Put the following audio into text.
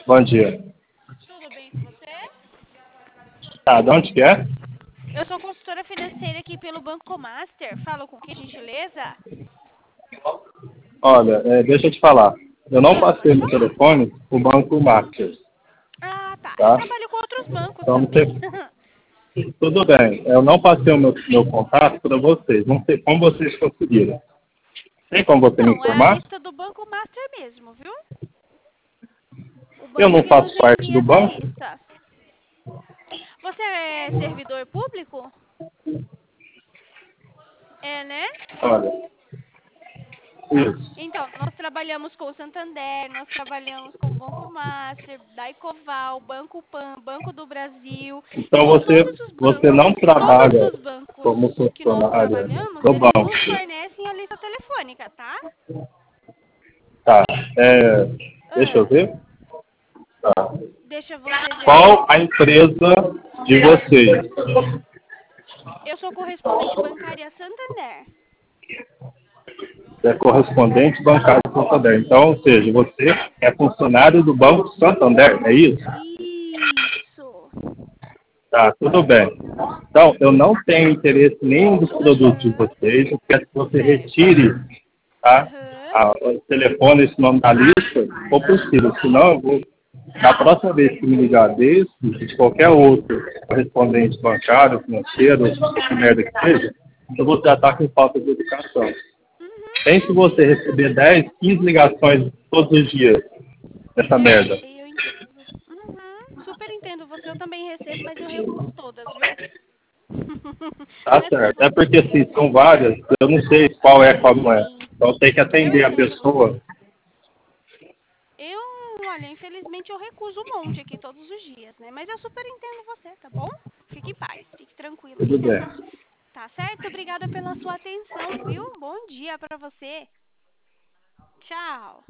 Bom dia. Tudo bem com você? Tá, de onde que é? Eu sou consultora financeira aqui pelo Banco Master. Falo com que gentileza? Olha, deixa eu te falar. Eu não passei Pode no falar. telefone o Banco Master, Ah, tá. Eu tá? trabalho com outros bancos Então, também. tudo bem. Eu não passei o meu contato para vocês. Não sei como vocês conseguiram. Tem como você me Não, é a informar? lista do Banco Master mesmo, viu? O Eu banco não que nos faço parte envia do essa banco? lista. Você é servidor público? É, né? Olha, isso. Então, nós trabalhamos com o Santander, nós trabalhamos com o Banco Master, Daicoval, Banco Pan, Banco do Brasil. Então Então, todos os você bancos, não todos trabalha os como bancos que nós funcionária trabalhamos, do eles banco. nos fornecem a lista telefônica, tá? Tá. Deixa eu Ah, ver. Tá. deixa você ver aí. Qual a empresa de vocês? Eu sou correspondente bancária Santander. É correspondente bancário do Santander. Então, ou seja, Isso, você é funcionário do Banco Santander, é isso? isso. Tá, tudo bem. Então, eu não tenho interesse em nenhum dos produtos de Aham, vocês. Eu quero que você certo. retire, tá, Aham, o telefone, esse nome da lista, se for possível. Senão, eu vou, na próxima vez que me ligar desse, de qualquer outro correspondente bancário, financeiro, que merda que seja, eu vou tratar com falta de educação. uhum, Pense você receber 10, 15 ligações todos os dias dessa merda. eu entendo. Uhum, super entendo você, eu também recebo, mas eu recuso todas, viu? Tá Não é só certo. É você porque não. assim, são várias, eu não sei qual é, qual não é. Sim, Então tem que eu atender a entendo você. pessoa. Eu, olha, infelizmente eu recuso um monte aqui todos os dias, né? Mas eu super entendo você, tá bom? Fique em paz, fique tranquilo aí. Tudo bem. Tá certo? Obrigada pela sua atenção, viu? Bom dia pra você. Tchau.